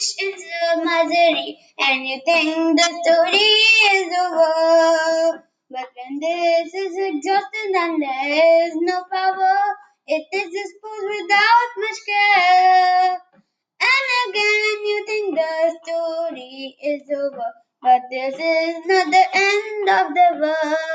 wish it's a misery, and you think the story is over. But when this is exhausted and there is no power, it is disposed without much care. And again you think the story is over, but this is not the end of the world.